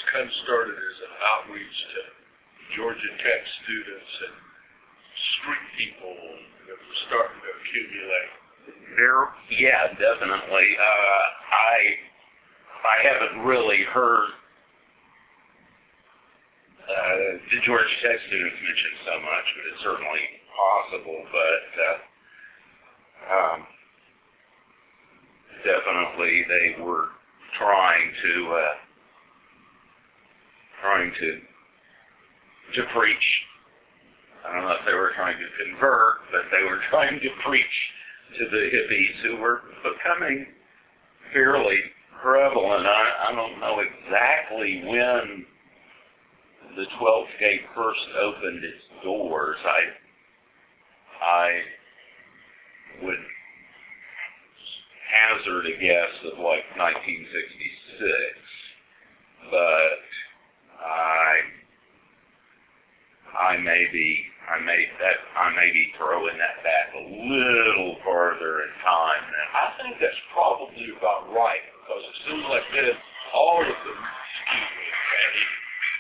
kind of started as an outreach to Georgia Tech students and street people that were starting to accumulate. Yeah, definitely. I haven't really heard the Georgia Tech students mentioned so much, but it's certainly possible. But definitely, they were trying to preach. I don't know if they were trying to convert, but they were trying to preach to the hippies who were becoming fairly prevalent. I don't know exactly when the 12th Gate first opened its doors. I would hazard a guess of like 1966, but I may be throwing that back a little farther in time than I think that's probably about right, because it seems like then all of the,